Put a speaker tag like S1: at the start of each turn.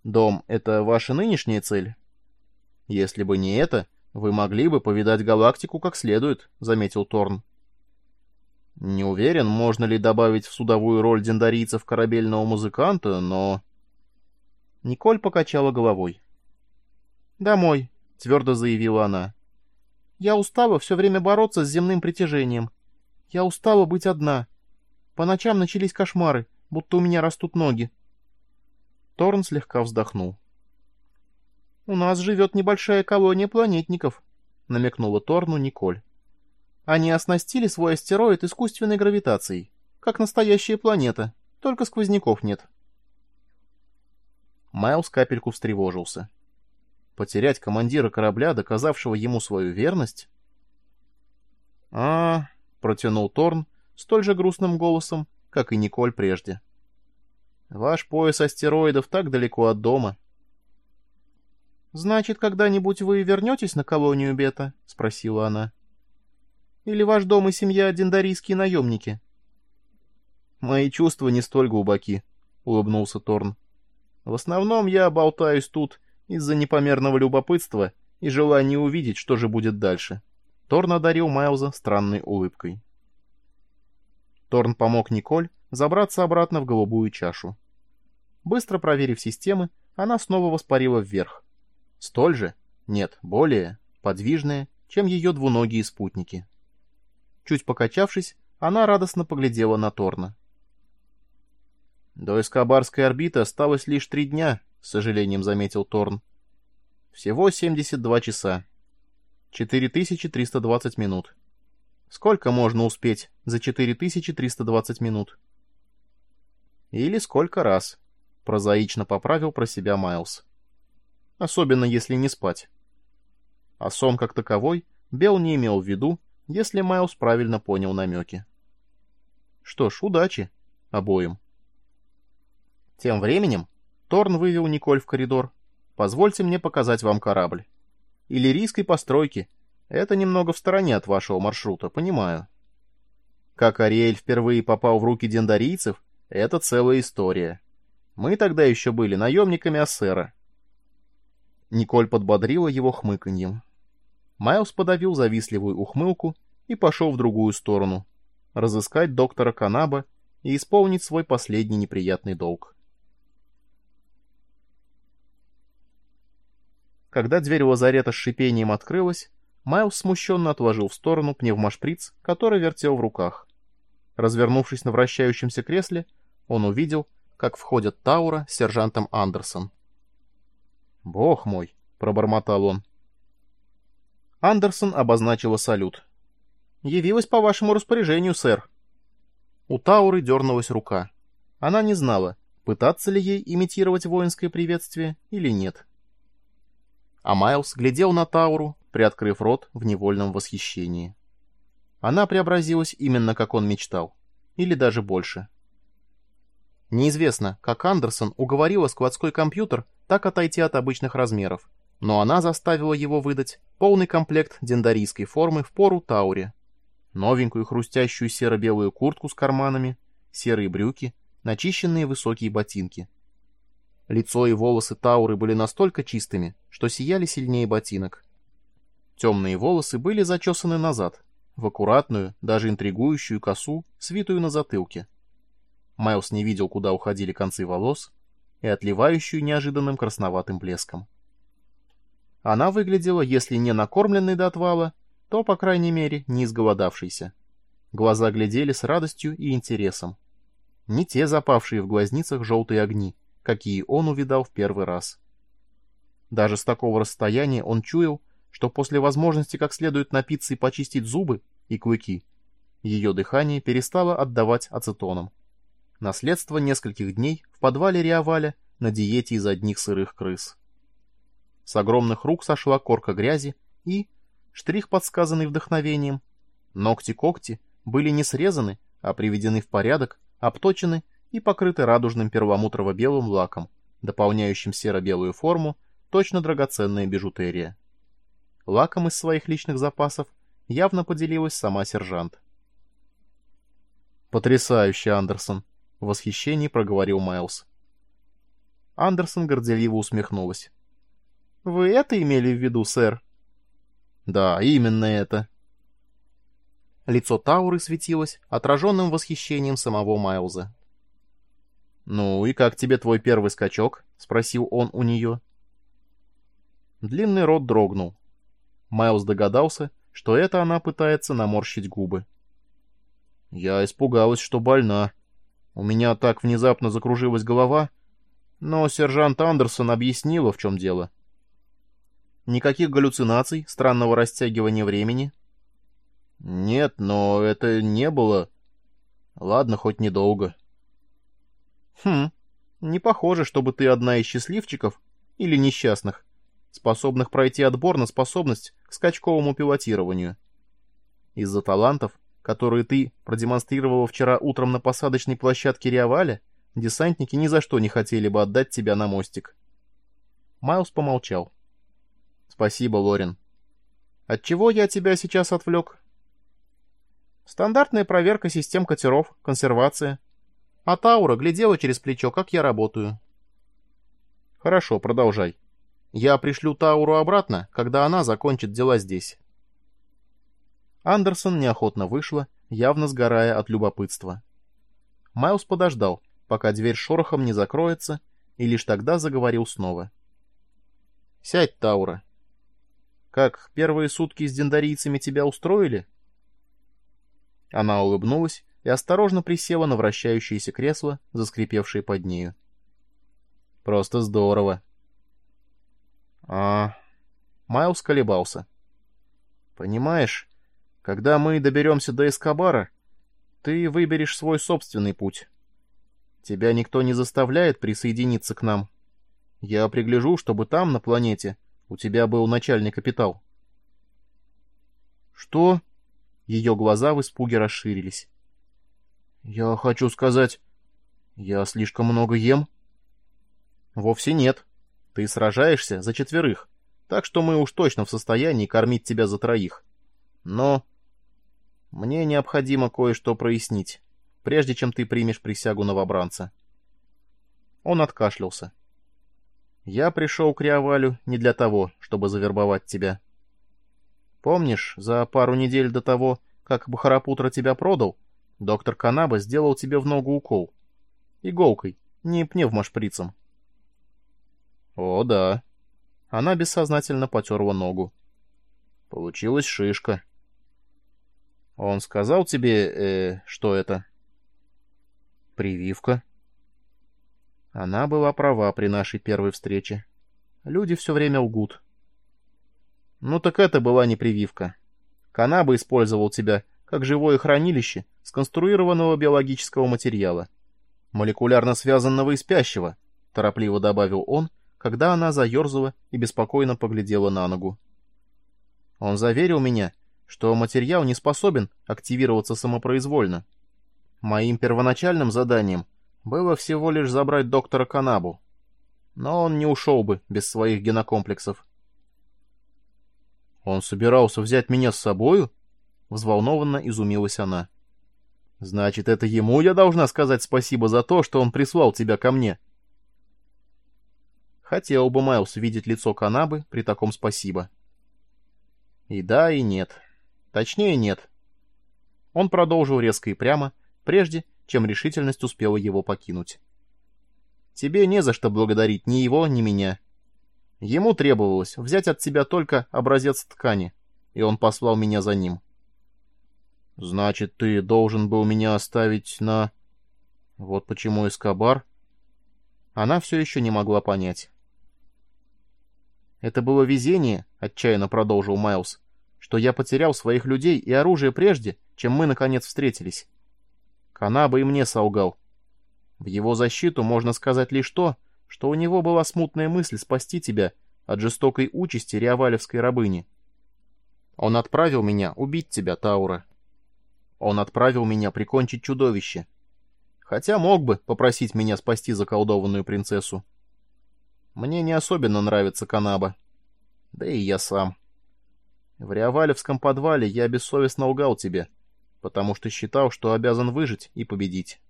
S1: Дом — это ваша нынешняя цель? Если бы не это, вы могли бы повидать галактику как следует, — заметил Торн. Не уверен, можно ли добавить в судовую роль дендарийцев корабельного музыканта, но... Николь покачала головой. «Домой», — твердо заявила она. «Я устала все время бороться с земным притяжением. Я устала быть одна. По ночам начались кошмары, будто у меня растут ноги». Торн слегка вздохнул. «У нас живет небольшая колония планетников», — намекнула Торну Николь. «Они оснастили свой астероид искусственной гравитацией, как настоящая планета, только сквозняков нет». Майлз капельку встревожился. Потерять командира корабля, доказавшего ему свою верность? Протянул Торн столь же грустным голосом, как и Николь прежде. «Ваш пояс астероидов так далеко от дома». «Значит, когда-нибудь вы вернетесь на колонию Бета?» — спросила она. «Или ваш дом и семья дендарийские наемники?» «Мои чувства не столь глубоки», — улыбнулся Торн. «В основном я болтаюсь тут из-за непомерного любопытства и желания увидеть, что же будет дальше». Торн одарил Майлза странной улыбкой. Торн помог Николь забраться обратно в голубую чашу. Быстро проверив системы, она снова воспарила вверх. Столь же, нет, более, подвижная, чем ее двуногие спутники. Чуть покачавшись, она радостно поглядела на Торна. «До эскобарской орбиты осталось лишь 3 дня», — с сожалением заметил Торн. «Всего 72 часа. 4320 минут. Сколько можно успеть за 4320 минут?» «Или сколько раз», — прозаично поправил про себя Майлз. «Особенно если не спать». А сон как таковой Белл не имел в виду, если Майлз правильно понял намеки. Что ж, удачи обоим. Тем временем Торн вывел Николь в коридор. «Позвольте мне показать вам корабль. Иллирийской постройки. Это немного в стороне от вашего маршрута, понимаю. Как Ариэль впервые попал в руки дендарийцев, это целая история. Мы тогда еще были наемниками Ассера». Николь подбодрила его хмыканьем. Майлз подавил завистливую ухмылку и пошел в другую сторону, разыскать доктора Канаба и исполнить свой последний неприятный долг. Когда дверь лазарета с шипением открылась, Майлз смущенно отложил в сторону пневмошприц, который вертел в руках. Развернувшись на вращающемся кресле, он увидел, как входят Таура с сержантом Андерсон. «Бог мой!» — пробормотал он. Андерсон обозначила салют. «Явилась по вашему распоряжению, сэр». У Тауры дернулась рука. Она не знала, пытаться ли ей имитировать воинское приветствие или нет. А Майлз глядел на Тауру, приоткрыв рот в невольном восхищении. Она преобразилась именно как он мечтал, или даже больше. Неизвестно, как Андерсон уговорила складской компьютер так отойти от обычных размеров, но она заставила его выдать полный комплект дендарийской формы в пору Тауре. Новенькую хрустящую серо-белую куртку с карманами, серые брюки, начищенные высокие ботинки. Лицо и волосы Тауры были настолько чистыми, что сияли сильнее ботинок. Темные волосы были зачесаны назад, в аккуратную, даже интригующую косу, свитую на затылке. Майлз не видел, куда уходили концы волос, и отливающую неожиданным красноватым блеском. Она выглядела, если не накормленной до отвала, то, по крайней мере, не изголодавшейся. Глаза глядели с радостью и интересом. Не те запавшие в глазницах желтые огни, какие он увидал в первый раз. Даже с такого расстояния он чуял, что после возможности как следует напиться и почистить зубы и клыки, ее дыхание перестало отдавать ацетоном. Наследство нескольких дней в подвале Риаваля на диете из одних сырых крыс. С огромных рук сошла корка грязи и, штрих подсказанный вдохновением, ногти-когти были не срезаны, а приведены в порядок, обточены и покрыты радужным перламутрово-белым лаком, дополняющим серо-белую форму, точно драгоценная бижутерия. Лаком из своих личных запасов явно поделилась сама сержант. «Потрясающе, Андерсон!» — в восхищении проговорил Майлз. Андерсон горделиво усмехнулась. «Вы это имели в виду, сэр?» «Да, именно это». Лицо Тауры светилось отраженным восхищением самого Майлза. «Ну и как тебе твой первый скачок?» — спросил он у нее. Длинный рот дрогнул. Майлз догадался, что это она пытается наморщить губы. «Я испугалась, что больна. У меня так внезапно закружилась голова, но сержант Андерсон объяснила, в чем дело». «Никаких галлюцинаций, странного растягивания времени?» «Нет, но это не было. Ладно, хоть недолго». «Хм, не похоже, чтобы ты одна из счастливчиков или несчастных, способных пройти отбор на способность к скачковому пилотированию. Из-за талантов, которые ты продемонстрировала вчера утром на посадочной площадке Риаваля, десантники ни за что не хотели бы отдать тебя на мостик». Майлз помолчал. «Спасибо, Лорен. Отчего я тебя сейчас отвлек?» «Стандартная проверка систем катеров, консервация. А Таура глядела через плечо, как я работаю». «Хорошо, продолжай. Я пришлю Тауру обратно, когда она закончит дела здесь». Андерсон неохотно вышла, явно сгорая от любопытства. Майлз подождал, пока дверь шорохом не закроется, и лишь тогда заговорил снова. «Сядь, Таура. Как, первые сутки с дендарийцами тебя устроили?» Она улыбнулась и осторожно присела на вращающееся кресло, заскрипевшее под нею. «Просто здорово». Майлз колебался. «Понимаешь, когда мы доберемся до Эскобара, ты выберешь свой собственный путь. Тебя никто не заставляет присоединиться к нам. Я пригляжу, чтобы там, на планете, у тебя был начальный капитал». «Что?» Ее глаза в испуге расширились. «Я хочу сказать, я слишком много ем?» «Вовсе нет. Ты сражаешься за 4, так что мы уж точно в состоянии кормить тебя за 3. Но мне необходимо кое-что прояснить, прежде чем ты примешь присягу новобранца». Он откашлялся. «Я пришел к Риавалю не для того, чтобы завербовать тебя. Помнишь, за пару недель до того, как Бахарапутра тебя продал, доктор Канаба сделал тебе в ногу укол. Иголкой, не пневмошприцем». «О, да». Она бессознательно потерла ногу. «Получилась шишка». «Он сказал тебе, что это?» «Прививка». Она была права при нашей первой встрече. Люди все время лгут. «Ну так это была не прививка. Канаба использовал тебя как живое хранилище сконструированного биологического материала. Молекулярно связанного и спящего», — торопливо добавил он, когда она заерзала и беспокойно поглядела на ногу. «Он заверил меня, что материал не способен активироваться самопроизвольно. Моим первоначальным заданием было всего лишь забрать доктора Канабу. Но он не ушел бы без своих генокомплексов». «Он собирался взять меня с собою?» — взволнованно изумилась она. «Значит, это ему я должна сказать спасибо за то, что он прислал тебя ко мне?» Хотел бы Майлз видеть лицо Канабы при таком спасибо. И да, и нет. Точнее, нет. Он продолжил резко и прямо, прежде чем решительность успела его покинуть. «Тебе не за что благодарить ни его, ни меня. Ему требовалось взять от тебя только образец ткани, и он послал меня за ним». «Значит, ты должен был меня оставить на...» Вот почему Эскобар... Она все еще не могла понять. «Это было везение», — отчаянно продолжил Майлз, «что я потерял своих людей и оружие прежде, чем мы, наконец, встретились. Канаба и мне солгал. В его защиту можно сказать лишь то, что у него была смутная мысль спасти тебя от жестокой участи риавалевской рабыни. Он отправил меня убить тебя, Таура. Он отправил меня прикончить чудовище. Хотя мог бы попросить меня спасти заколдованную принцессу. Мне не особенно нравится Канаба. Да и я сам. В риавалевском подвале я бессовестно лгал тебе, потому что считал, что обязан выжить и победить.